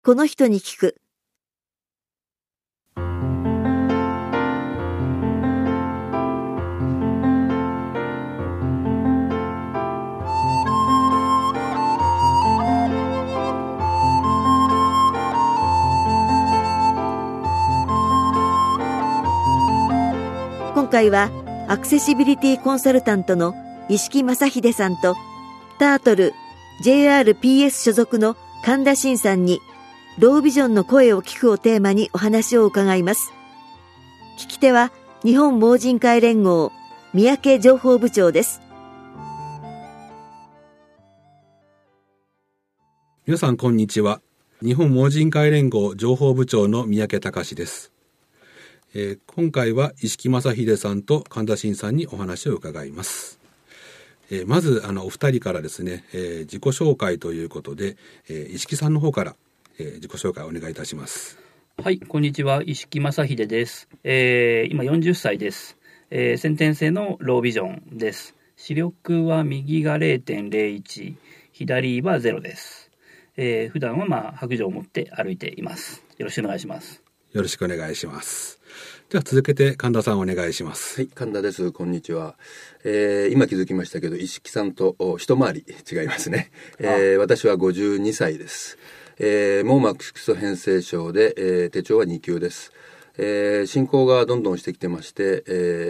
この人に聞く。今回はアクセシビリティコンサルタントの石木正秀さんとタートル JRPS 所属の神田真さんにロービジョンの声を聞くをテーマにお話を伺います。聞き手は日本盲人会連合三宅情報部長です。 皆さんこんにちは。日本盲人会連合情報部長の三宅隆です。今回は石木正秀さんと神田真さんにお話を伺います。まずお二人からですね、自己紹介ということで、石木さんの方から自己紹介をお願いいたします。 はい、こんにちは、石木正秀です。今40歳です。先天性のロービジョンです。視力は右が 0.01、左は0です。普段は白杖を持って歩いています。よろしくお願いします。 よろしくお願いします。では続けて神田さんお願いします。 はい、神田です。こんにちは。今気づきましたけど、石木さんと一回り違いますね。私は52歳です。網膜色素変性症で、手帳は2級です。進行がどんどんしてきてまして、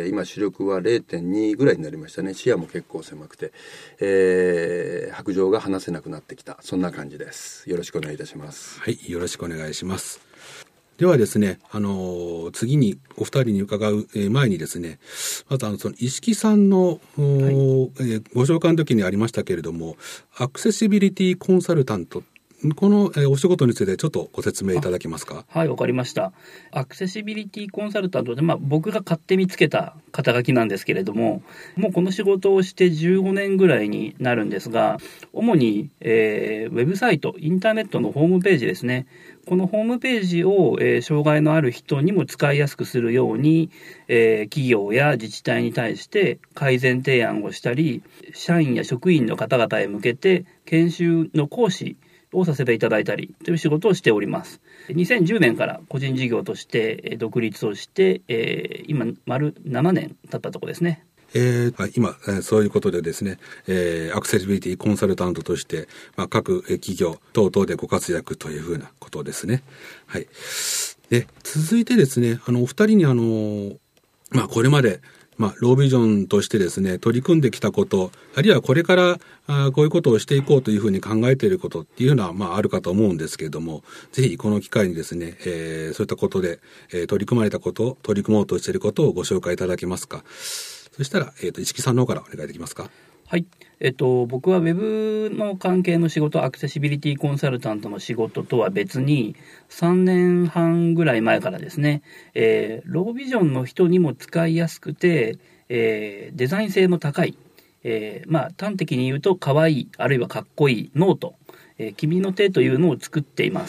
今視力は 0.2 ぐらいになりましたね。視野も結構狭くて、白杖が離せなくなってきた、そんな感じです。よろしくお願いいたします。 はい、よろしくお願いします。ではですね、次にお二人に伺う前にですね、まずその石木さんの、ご紹介の時にありましたけれども、アクセシビリティコンサルタント、このお仕事についてちょっとご説明いただけますか。 はい、わかりました。アクセシビリティコンサルタントで、僕が勝手につけた肩書きなんですけれども、もうこの仕事をして15年ぐらいになるんですが、主に、ウェブサイト、インターネットのホームページですね。このホームページを、障害のある人にも使いやすくするように、企業や自治体に対して改善提案をしたり、社員や職員の方々へ向けて研修の講師をさせていただいたりという仕事をしております。2010年から個人事業として独立をして、今丸7年経ったところですね。 今そういうことでですね、アクセシビリティコンサルタントとして、各企業等々でご活躍というふうなことですね。はい。で、続いてですね、お二人にこれまでロービジョンとしてですね、取り組んできたこと、あるいはこれからこういうことをしていこうというふうに考えていることっていうのはあるかと思うんですけれども、ぜひこの機会にですね、そういったことで、取り組まれたこと、取り組もうとしていることをご紹介いただけますか。そしたら、石木さんの方からお願いできますか。 はい。僕はウェブの関係の仕事、アクセシビリティコンサルタントの仕事とは別に、3年半ぐらい前からですね、ロービジョンの人にも使いやすくて、デザイン性の高い、端的に言うと可愛い、あるいはかっこいいノート、君の手というのを作っています。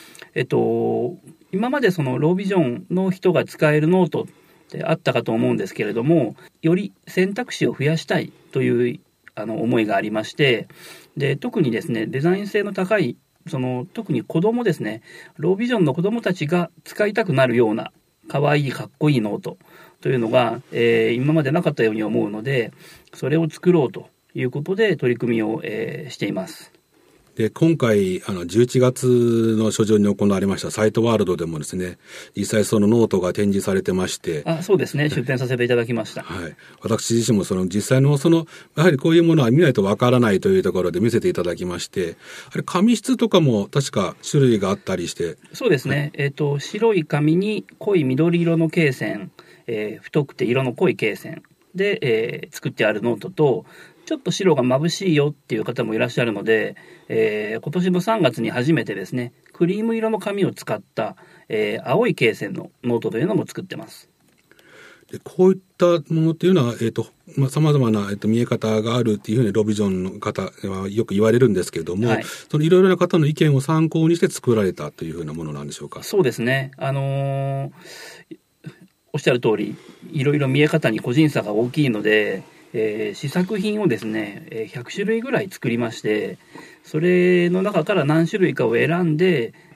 今までそのロービジョンの人が使えるノートあったかと思うんですけれども、より選択肢を増やしたいという思いがありまして、で特にですね、デザイン性の高い特に子供ですね、ロービジョンの子供たちが使いたくなるようなかわいいかっこいいノートというのが、今までなかったように思うので、それを作ろうということで取り組みを、しています。 で、今回11月の初旬に行われましたサイトワールドでもですね、実際そのノートが展示されてまして、 そうですね、出展させていただきました。 はい、私自身も実際のやはりこういうものは見ないとわからないというところで見せていただきまして、あれ紙質とかも確か種類があったりして。 そうですね、白い紙に濃い緑色の罫線、太くて色の濃い罫線で、作ってあるノートと、ちょっと白が眩しいよっていう方もいらっしゃるので、今年の3月に初めてですね、クリーム色の紙を使った、青い罫線のノートというのも作ってます。 でこういったものっていうのは、様々な、見え方があるっていうふうにロービジョンの方はよく言われるんですけれども、はい、いろいろな方の意見を参考にして作られたというふうなものなんでしょうか。 そうですね。おっしゃる通り、いろいろ見え方に個人差が大きいので、試作品をですね、100種類ぐらい作りまして、それの中から何種類かを選んで、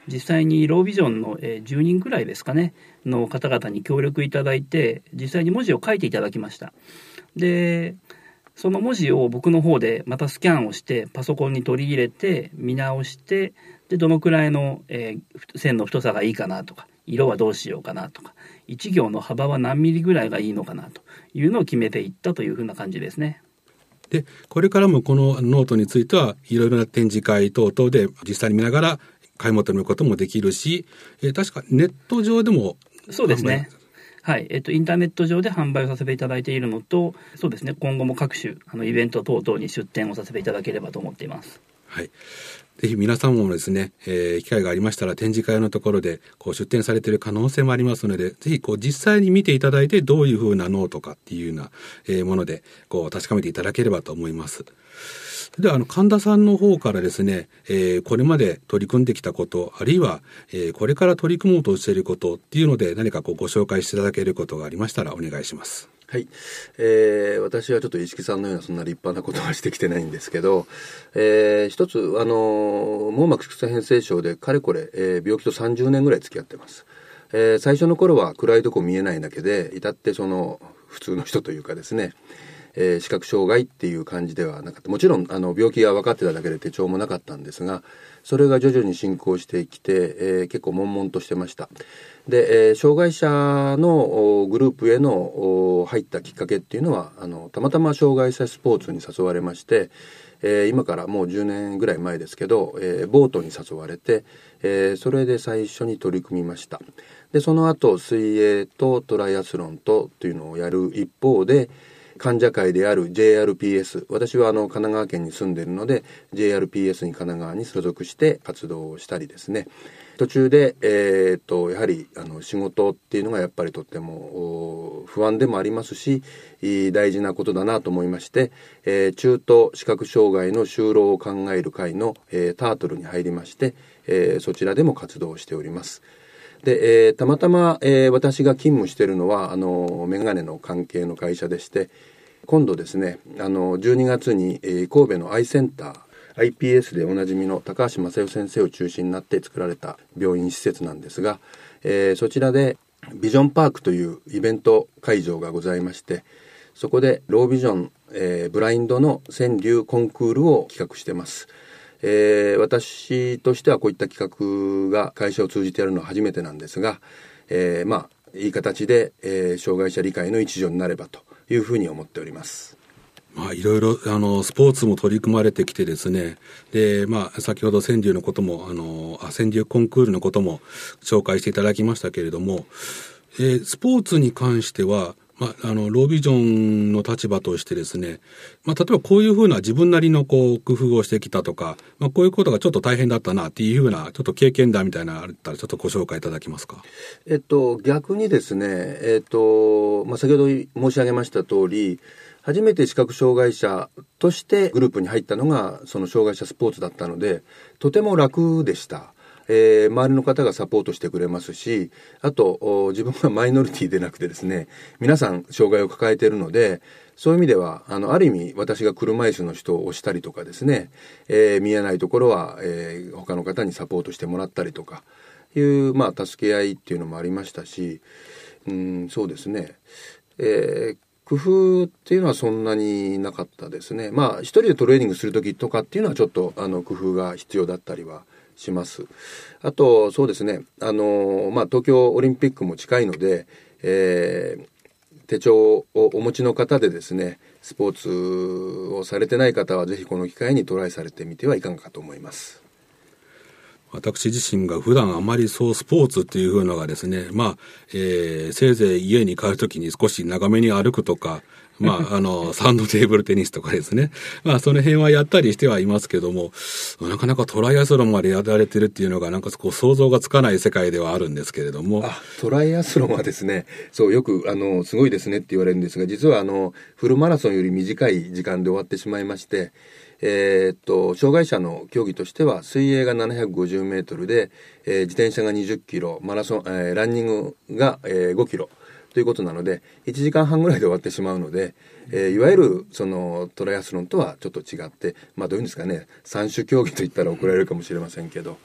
実際にロービジョンの10人くらいですかねの方々に協力いただいて、実際に文字を書いていただきました。でその文字を僕の方でまたスキャンをしてパソコンに取り入れて見直して、でどのくらいの、線の太さがいいかなとか、色はどうしようかなとか、1行の幅は何ミリぐらいがいいのかなというのを決めていったというふうな感じですね。 でこれからもこのノートについてはいろいろな展示会等々で実際に見ながら買い求めることもできるし、確かネット上でもそうですね。はい、インターネット上で販売をさせていただいているのと、そうですね、今後も各種イベント等々に出展をさせていただければと思っています。 はい。ぜひ皆さんもですね、機会がありましたら展示会のところで出展されている可能性もありますので、ぜひ実際に見ていただいてどういうふうなノートかっていうようなもので確かめていただければと思います。では神田さんの方からですね、これまで取り組んできたこと、あるいは、これから取り組もうとしていることっていうので何かご紹介していただけることがありましたらお願いします。 はい、私はちょっと石木さんのようなそんな立派なことはしてきてないんですけど、一つ網膜色素変性症でかれこれ、病気と30年ぐらい付き合ってます。最初の頃は暗いとこ見えないだけで至って普通の人というかですね、視覚障害っていう感じではなかった。もちろん病気が分かってただけで手帳もなかったんですが、それが徐々に進行してきて、結構悶々としてました。で、障害者のグループへの入ったきっかけっていうのはたまたま障害者スポーツに誘われまして、今からもう10年ぐらい前ですけど、ボートに誘われて、それで最初に取り組みました。でその後水泳とトライアスロンというのをやる一方で、患者会である JRPS、 私は神奈川県に住んでいるので JRPS に神奈川に所属して活動をしたりですね、途中で、やはり仕事っていうのがやっぱりとっても不安でもありますし、大事なことだなと思いまして、中等視覚障害の就労を考える会の、タートルに入りまして、そちらでも活動をしております。で、たまたま、私が勤務しているのはメガネの関係の会社でして、今度ですね12月に、神戸のアイセンター iPS でおなじみの高橋正代先生を中心になって作られた病院施設なんですが、そちらでビジョンパークというイベント会場がございまして、そこでロービジョン、ブラインドの川柳コンクールを企画してます。私としてはこういった企画が会社を通じてやるのは初めてなんですが、いい形で、障害者理解の一助になればというふうに思っております。 いろいろスポーツも取り組まれてきてですね、で先ほど川柳のことも川柳コンクールのことも紹介していただきましたけれども、スポーツに関してはロービジョンの立場としてですね、例えばこういうふうな自分なりの工夫をしてきたとか、こういうことがちょっと大変だったなっていうふうなちょっと経験談みたいなのあったらちょっとご紹介いただけますか。 逆にですね、先ほど申し上げました通り、初めて視覚障害者としてグループに入ったのがその障害者スポーツだったので、とても楽でした。周りの方がサポートしてくれますし、あと自分はマイノリティでなくてですね、皆さん障害を抱えているので、そういう意味ではある意味私が車椅子の人を押したりとかですね、見えないところは、他の方にサポートしてもらったりとかいう助け合いっていうのもありましたし、そうですね、工夫っていうのはそんなになかったですね。一人でトレーニングする時とかっていうのはちょっと工夫が必要だったりはします。あとそうですね、東京オリンピックも近いので、手帳をお持ちの方でですね、スポーツをされてない方はぜひこの機会にトライされてみてはいかがかと思います。 私自身が普段あまりスポーツっていう風のがですね、せいぜい家に帰るときに少し長めに歩くとか、サンドテーブルテニスとかですね。その辺はやったりしてはいますけども、なかなかトライアスロンまでやられてるっていうのが想像がつかない世界ではあるんですけれども。 トライアスロンはですね、そうよくすごいですねって言われるんですが、実はフルマラソンより短い時間で終わってしまいまして、障害者の競技としては水泳が750メートルで、自転車が20キロ、マラソン、ランニングが、5キロということなので1時間半ぐらいで終わってしまうので、いわゆるそのトライアスロンとはちょっと違って、どういうんですかね、三種競技といったら怒られるかもしれませんけど、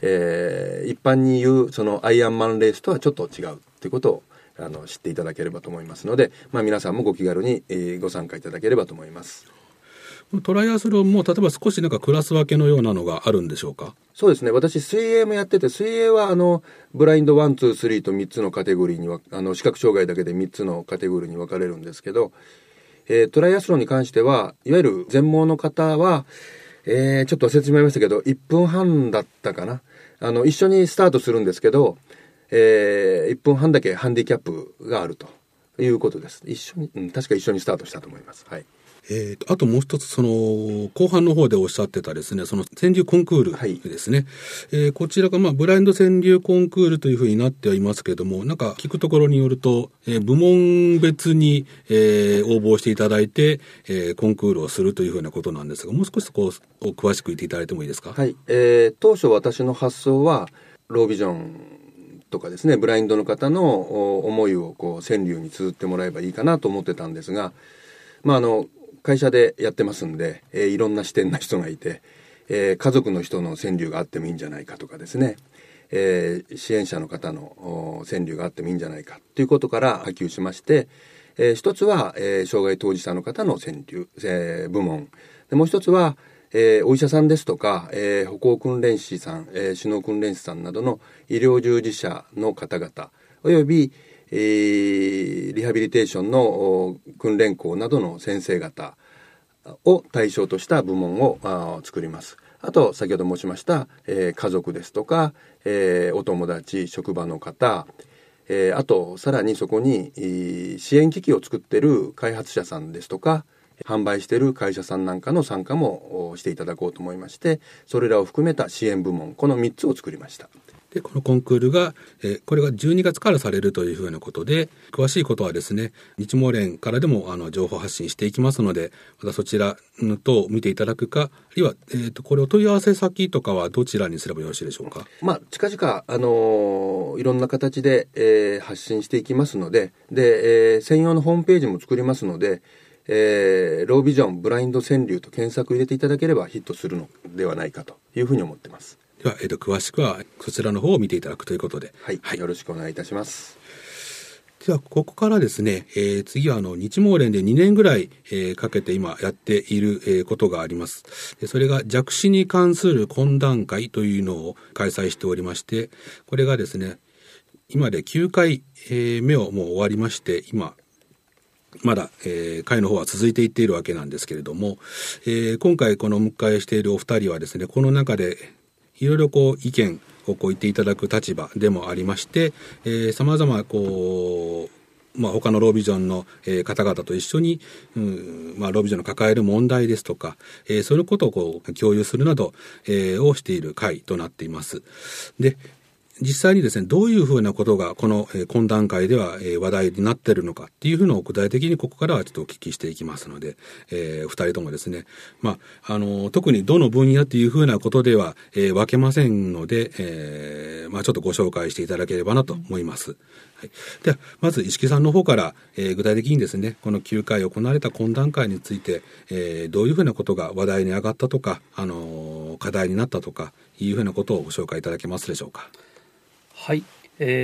一般に言うそのアイアンマンレースとはちょっと違うということを知っていただければと思いますので、皆さんもご気軽に、ご参加いただければと思います。 トライアスロンも例えば少しなんかクラス分けのようなのがあるんでしょうか？ そうですね、私水泳もやってて、水泳はブラインド1、2、3と3つのカテゴリーには視覚障害だけで3つのカテゴリーに分かれるんですけど、トライアスロンに関してはいわゆる全盲の方は、ちょっと忘れてしまいましたけど1分半だったかな、一緒にスタートするんですけど、1分半だけハンディキャップがあるということです。確か一緒にスタートしたと思います。はい。 あともう一つ、その後半の方でおっしゃってたですね、その川柳コンクールですね、こちらがブラインド川柳コンクールというふうになってはいますけれども、なんか聞くところによると、部門別に、応募していただいて、コンクールをするというふうなことなんですが、もう少し詳しく言っていただいてもいいですか？ はい。当初私の発想はロービジョンとかですね、ブラインドの方の思いを川柳に綴ってもらえばいいかなと思ってたんですが、会社でやってますんで、いろんな視点な人がいて、家族の人の川柳があってもいいんじゃないかとかですね、支援者の方の川柳があってもいいんじゃないかということから波及しまして、一つは、障害当事者の方の川柳、部門で、もう一つは、お医者さんですとか、歩行訓練士さん、首脳訓練士さんなどの医療従事者の方々およびリハビリテーションの訓練校などの先生方を対象とした部門を作ります。あと先ほど申しました、家族ですとか、お友達、職場の方、あとさらにそこに支援機器を作っている開発者さんですとか、販売している会社さんなんかの参加もしていただこうと思いまして、それらを含めた支援部門、この3つを作りました。 でこのコンクールが、これが12月からされるというふうなことで、詳しいことはですね、日毛連からでも情報発信していきますので、またそちらのと見ていただくか、あるいは、これを問い合わせ先とかはどちらにすればよろしいでしょうか？ 近々、いろんな形で、発信していきますので、専用のホームページも作りますので、ロービジョンブラインド川柳と検索入れていただければヒットするのではないかというふうに思ってます。 では、詳しくはそちらの方を見ていただくということで、 はい、よろしくお願いいたします。 ではここからですね、次は日毛連で2年ぐらい、かけて今やっている、ことがあります。それが弱視に関する懇談会というのを開催しておりまして、これがですね、今で9回、目をもう終わりまして、今まだ、会の方は続いていっているわけなんですけれども、今回このお迎えしているお二人はですね、この中でいろいろ意見を言っていただく立場でもありまして、様々他のロービジョンの、方々と一緒に、ロービジョンの抱える問題ですとか、そういうことを共有するなど、をしている会となっています。で、実際にですね、どういうふうなことがこの懇談会では話題になっているのかっていうふうのを具体的にここからはちょっとお聞きしていきますので、二人ともですね、特にどの分野っていうふうなことでは分けませんので、ちょっとご紹介していただければなと思います。はい、ではまず石木さんの方から、具体的にですね、この9回行われた懇談会について、どういうふうなことが話題に上がったとか、課題になったとかいうふうなことをご紹介いただけますでしょうか？ はい、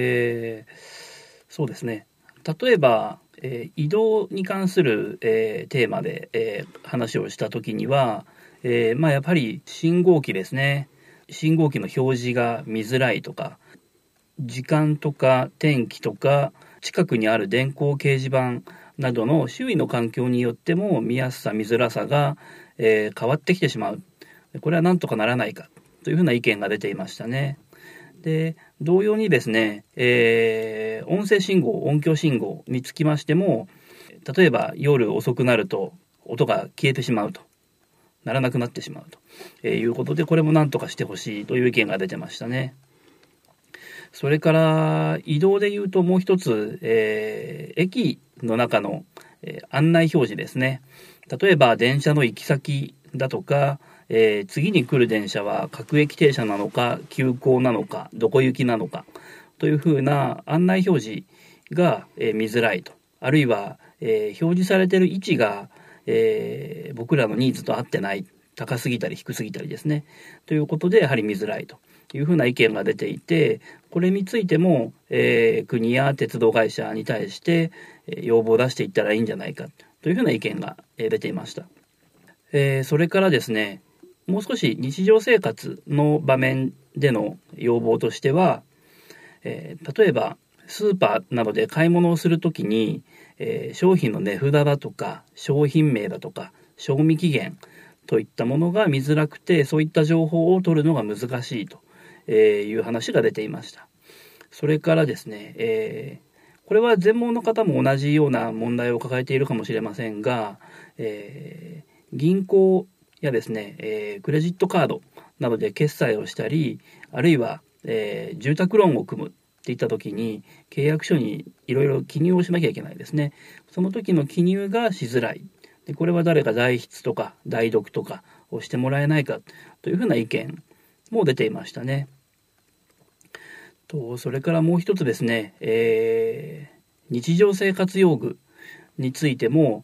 そうですね。例えば、移動に関する、テーマで、話をしたときには、やっぱり信号機ですね。信号機の表示が見づらいとか、時間とか天気とか、近くにある電光掲示板などの周囲の環境によっても見やすさ、見づらさが、変わってきてしまう。これはなんとかならないかというふうな意見が出ていましたね。で、同様にですね、音声信号、音響信号につきましても、例えば夜遅くなると音が消えてしまうと、鳴らなくなってしまうと、いうことで、これも何とかしてほしいという意見が出てましたね。それから移動でいうともう一つ、駅の中の、案内表示ですね。例えば電車の行き先だとか、次に来る電車は各駅停車なのか急行なのかどこ行きなのかというふうな案内表示が、見づらいと、あるいは、表示されている位置が、僕らのニーズと合ってない、高すぎたり低すぎたりですねということでやはり見づらいというふうな意見が出ていて、これについても、国や鉄道会社に対して要望を出していったらいいんじゃないかというふうな意見が出ていました。それからですね、もう少し日常生活の場面での要望としては、例えばスーパーなどで買い物をするときに、商品の値札だとか商品名だとか賞味期限といったものが見づらくて、そういった情報を取るのが難しいという話が出ていました。それからですね、これは全盲の方も同じような問題を抱えているかもしれませんが、銀行やですね、クレジットカードなどで決済をしたり、あるいは、住宅ローンを組むっていった時に契約書にいろいろ記入をしなきゃいけないですね。その時の記入がしづらい。でこれは誰か代筆とか代読とかをしてもらえないかというふうな意見も出ていましたね。それからもう一つですね、日常生活用具についても、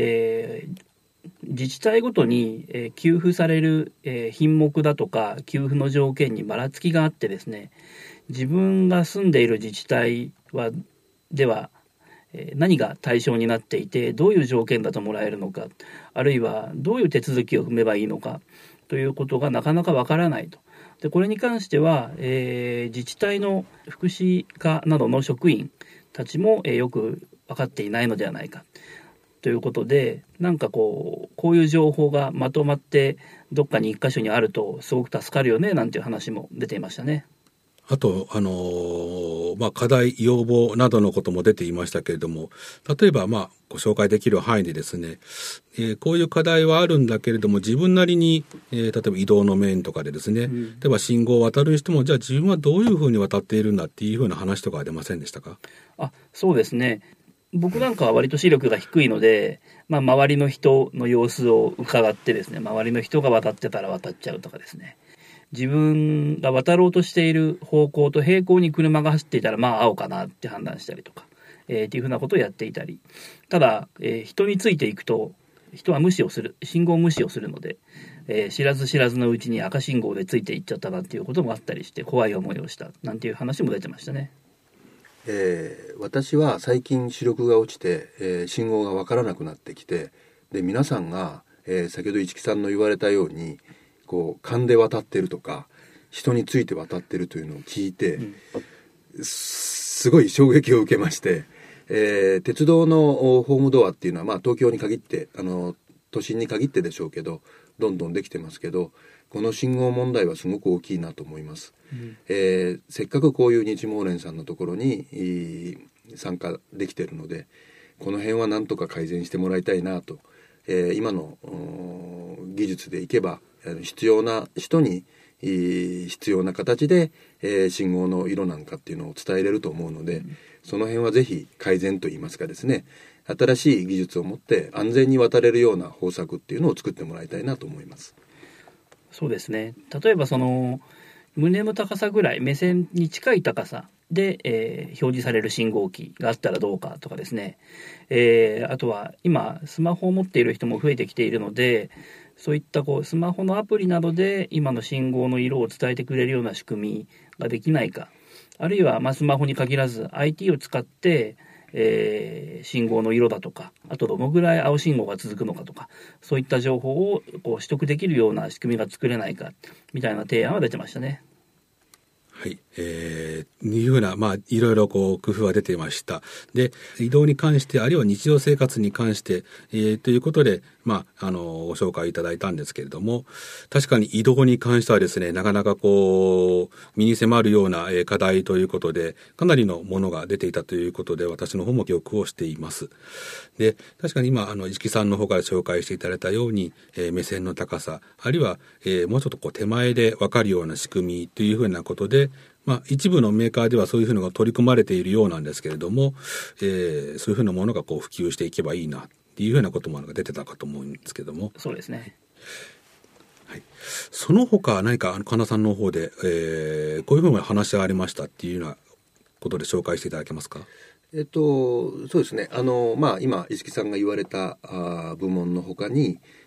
自治体ごとに給付される品目だとか給付の条件にばらつきがあってですね、自分が住んでいる自治体では何が対象になっていて、どういう条件だともらえるのか、あるいはどういう手続きを踏めばいいのかということがなかなかわからないと。でこれに関しては、自治体の福祉課などの職員たちも、よく分かっていないのではないかということで、なんかこういう情報がまとまってどっかに一箇所にあるとすごく助かるよねなんていう話も出ていましたね。 あと、課題、要望などのことも出ていましたけれども、例えば、ご紹介できる範囲でですね、こういう課題はあるんだけれども、自分なりに、例えば移動の面とかでですね、例えば信号を渡るにしても、じゃあ自分はどういうふうに渡っているんだっていうふうな話とかは出ませんでしたか？ そうですね。僕なんかは割と視力が低いので、周りの人の様子を伺ってですね、周りの人が渡ってたら渡っちゃうとかですね、自分が渡ろうとしている方向と平行に車が走っていたら青かなって判断したりとか、っていうふうなことをやっていたり、ただ、人についていくと人は信号無視をするので、知らず知らずのうちに赤信号でついていっちゃったなっていうこともあったりして、怖い思いをしたなんていう話も出てましたね。 私は最近視力が落ちて、信号が分からなくなってきて、で皆さんが、先ほど市木さんの言われたように勘で渡ってるとか人について渡ってるというのを聞いて、すごい衝撃を受けまして、鉄道のホームドアっていうのは、東京に限って都心に限ってでしょうけどどんどんできてますけど、この信号問題はすごく大きいなと思います。せっかくこういう日盲連さんのところに参加できているので、この辺はなんとか改善してもらいたいなと、今の技術でいけば必要な人に必要な形で、信号の色なんかっていうのを伝えれると思うので、その辺はぜひ改善といいますかですね、新しい技術を持って安全に渡れるような方策っていうのを作ってもらいたいなと思います。 そうですね。例えば胸の高さぐらい、目線に近い高さで、表示される信号機があったらどうかとかですね、あとは今スマホを持っている人も増えてきているので、そういったスマホのアプリなどで今の信号の色を伝えてくれるような仕組みができないか、あるいはスマホに限らず IT を使って信号の色だとか、あとどのぐらい青信号が続くのかとか、そういった情報を取得できるような仕組みが作れないかみたいな提案は出てましたね。 はい、いうふうな、いろいろ工夫は出ていました。で、移動に関して、あるいは日常生活に関して、ということで、ご紹介いただいたんですけれども、確かに移動に関してはですね、なかなか身に迫るような課題ということで、かなりのものが出ていたということで、私の方も記憶をしています。で、確かに今、市木さんの方から紹介していただいたように、目線の高さ、あるいは、もうちょっと手前で分かるような仕組みというふうなことで、一部のメーカーではそういうふうなのが取り組まれているようなんですけれども、そういうふうなものが普及していけばいいなっていうふうなことも出てたかと思うんですけども。 そうですね。 はい、その他何か神田さんの方で、こういうふうな話がありましたっていうようなことで紹介していただけますか？ そうですね。今石木さんが言われた部門の他に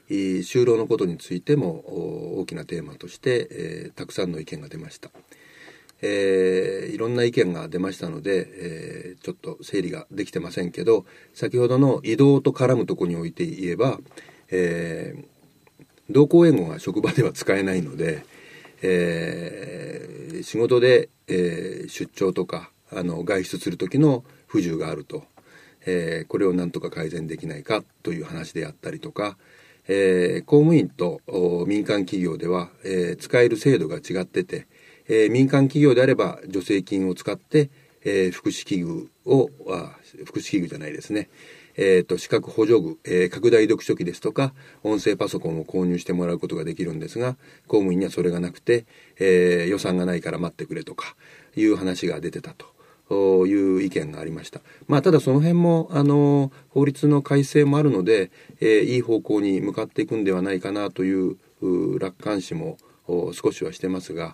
就労のことについても大きなテーマとして、たくさんの意見が出ました。いろんな意見が出ましたので、ちょっと整理ができてませんけど、先ほどの移動と絡むところにおいて言えば、同行英語が職場では使えないので、仕事で、出張とか外出する時の不自由があると、これをなんとか改善できないかという話であったりとか、公務員と民間企業では、使える制度が違ってて、民間企業であれば助成金を使って、福祉器具じゃないですね、資格補助具、拡大読書機ですとか音声パソコンを購入してもらうことができるんですが、公務員にはそれがなくて、予算がないから待ってくれとかいう話が出てたという意見がありました。ただその辺も法律の改正もあるので、いい方向に向かっていくんではないかなという楽観視も少しはしてますが、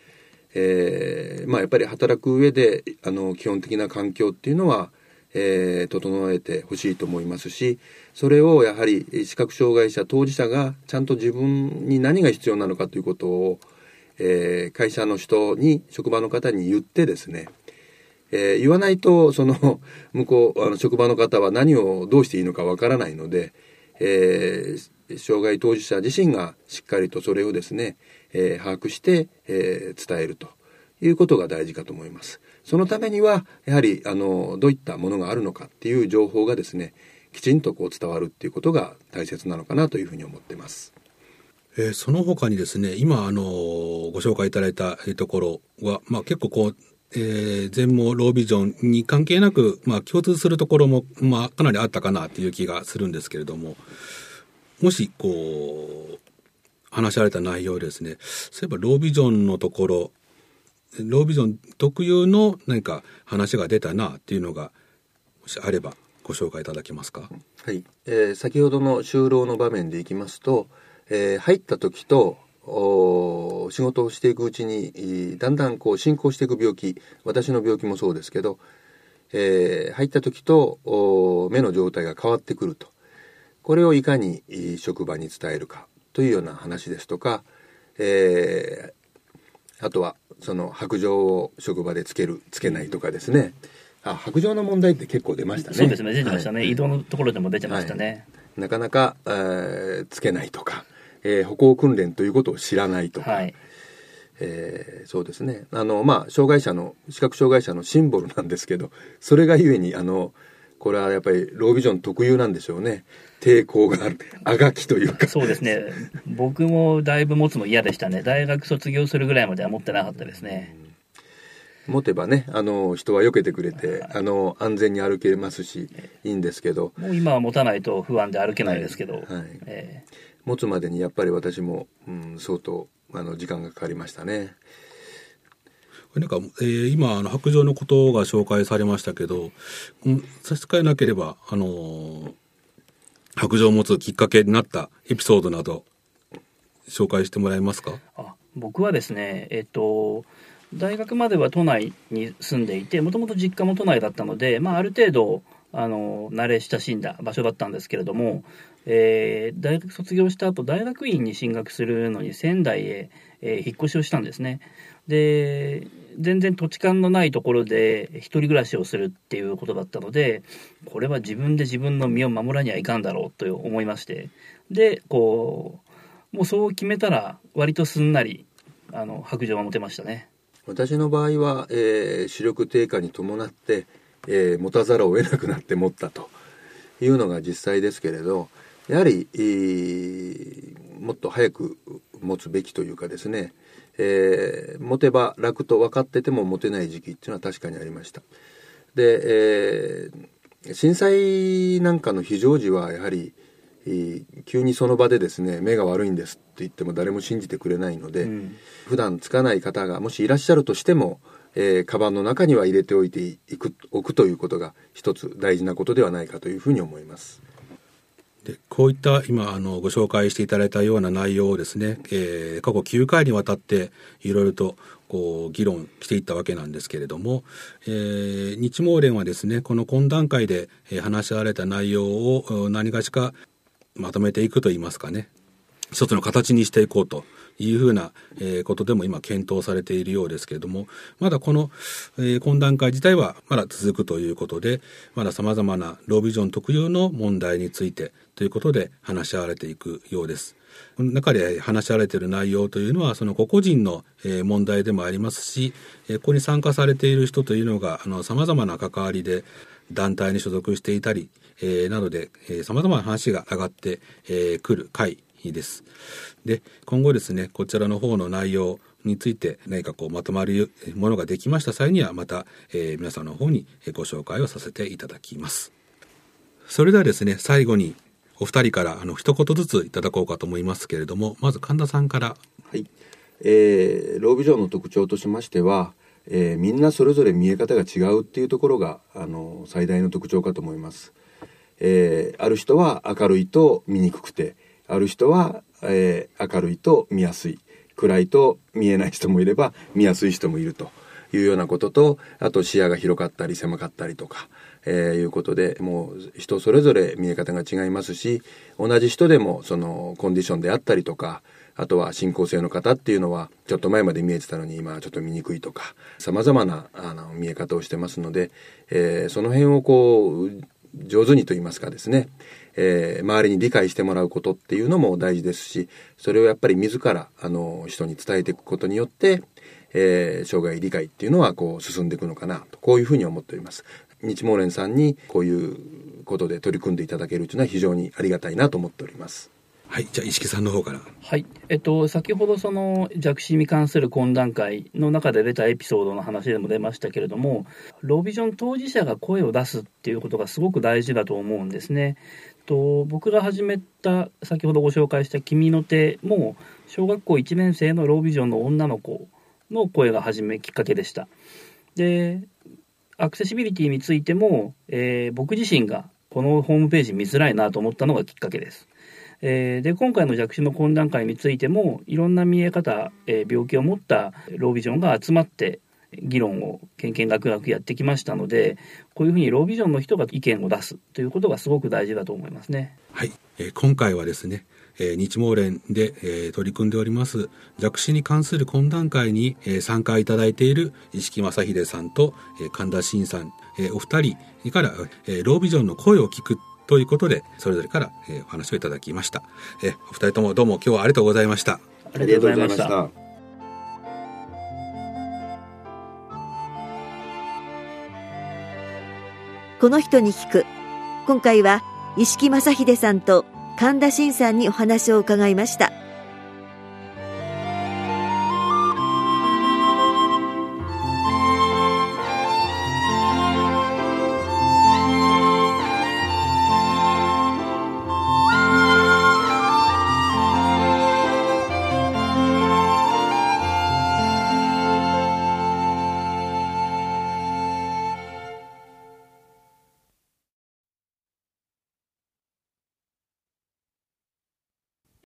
やっぱり働く上で基本的な環境っていうのは、整えてほしいと思いますし、それをやはり視覚障害者当事者がちゃんと自分に何が必要なのかということを、会社の人に職場の方に言ってですね、言わないとその向こう職場の方は何をどうしていいのかわからないので、障害当事者自身がしっかりとそれをですね、把握して、伝えるということが大事かと思います。そのためにはやはりどういったものがあるのかっていう情報がですね、きちんと伝わるっていうことが大切なのかなというふうに思っています。 その他にですね、今ご紹介いただいたところは、結構全盲ロービジョンに関係なく、共通するところも、かなりあったかなという気がするんですけれども、もし話し合われた内容ですね、そういえばロービジョンのところ、ロービジョン特有の何か話が出たなっていうのがもしあればご紹介いただけますか。 はい、先ほどの就労の場面でいきますと、入った時と仕事をしていくうちにだんだん進行していく病気、私の病気もそうですけど、入った時と目の状態が変わってくると、これをいかに職場に伝えるかというような話ですとか、あとはその白杖を職場でつけるつけないとかですね。白杖の問題って結構出ましたね。 そうですね、出てましたね、移動のところでも出てましたね、 なかなか、つけないとか、歩行訓練ということを知らないとか、そうですね、障害者の視覚障害者のシンボルなんですけど、それがゆえにこれはやっぱりロービジョン特有なんでしょうね。抵抗がある、あがきというか。 そうですね、僕もだいぶ持つの嫌でしたね。大学卒業するぐらいまでは持ってなかったですね。 持てばね、人は避けてくれて、安全に歩けますしいいんですけど、 もう今は持たないと不安で歩けないですけど、 持つまでにやっぱり私も、相当時間がかかりましたね。 なんか、今白杖のことが紹介されましたけど、差し支えなければ白杖を持つきっかけになったエピソードなど紹介してもらえますか。 僕はですね、大学までは都内に住んでいて、もともと実家も都内だったので、ある程度慣れ親しんだ場所だったんですけれども、大学卒業した後大学院に進学するのに仙台へ、引っ越しをしたんですね。で、全然土地勘のないところで一人暮らしをするっていうことだったので、これは自分で自分の身を守らにはいかんだろうと思いまして、でもうそう決めたら割とすんなり白杖は持てましたね。 私の場合は、視力低下に伴って、持たざるを得なくなって持ったというのが実際ですけれど、やはり、もっと早く持つべきというかですね、持てば楽と分かってても持てない時期っていうのは確かにありました。で、震災なんかの非常時はやはり急にその場でですね、目が悪いんですって言っても誰も信じてくれないので、普段つかない方がもしいらっしゃるとしても、カバンの中には入れておくということが一つ大事なことではないかというふうに思います。 で、こういった今ご紹介していただいたような内容をですね、過去9回にわたっていろいろと議論していったわけなんですけれども、日盲連はですね、この懇談会で話し合われた内容を何がしかまとめていくといいますかね、一つの形にしていこうというふうなことでも今検討されているようですけれども、まだこの懇談会自体はまだ続くということで、まだ様々なロービジョン特有の問題についてということで話し合われていくようです。この中で話し合われている内容というのはその個々人の問題でもありますし、ここに参加されている人というのが様々な関わりで団体に所属していたりなどで様々な話が上がってくる会です。で、今後ですね、こちらの方の内容について何かまとまるものができました際にはまた皆さんの方にご紹介をさせていただきます。それではですね、最後にお二人から一言ずついただこうかと思いますけれども、まず神田さんから。 はい、ロービジョンの特徴としましては、みんなそれぞれ見え方が違うっていうところが最大の特徴かと思います。ある人は明るいと見にくくて、ある人は、明るいと見やすい、暗いと見えない人もいれば見やすい人もいるというようなことと、あと視野が広かったり狭かったりとか、いうことで、もう人それぞれ見え方が違いますし、同じ人でもそのコンディションであったりとか、あとは進行性の方っていうのはちょっと前まで見えてたのに今はちょっと見にくいとか、様々な見え方をしてますので、その辺を上手にと言いますかですね、周りに理解してもらうことっていうのも大事ですし、それをやっぱり自ら人に伝えていくことによって、障害理解っていうのは進んでいくのかなと、こういうふうに思っております。日毛連さんにこういうことで取り組んでいただけるというのは非常にありがたいなと思っております。 はい、じゃあ石木さんの方から。 はい、先ほどその弱視に関する懇談会の中で出たエピソードの話でも出ましたけれども、ロービジョン当事者が声を出すっていうことがすごく大事だと思うんですね。僕が始めた先ほどご紹介した君の手も小学校1年生のロービジョンの女の子の声がきっかけでした。で、アクセシビリティについても、僕自身がこのホームページ見づらいなと思ったのがきっかけです。で、今回の弱視の懇談会についてもいろんな見え方、病気を持ったロービジョンが集まって議論をけんけんがくがくやってきましたので、こういうふうにロービジョンの人が意見を出すということがすごく大事だと思いますね。 はい、今回はですね、日毛連で、取り組んでおります弱視に関する懇談会に、参加いただいている石木正秀さんと、神田真さん、お二人から、ロービジョンの声を聞くということでそれぞれから、お話をいただきました。お二人ともどうも今日はありがとうございました。 ありがとうございました。 この人に聞く。今回は石木正秀さんと神田真さんにお話を伺いました。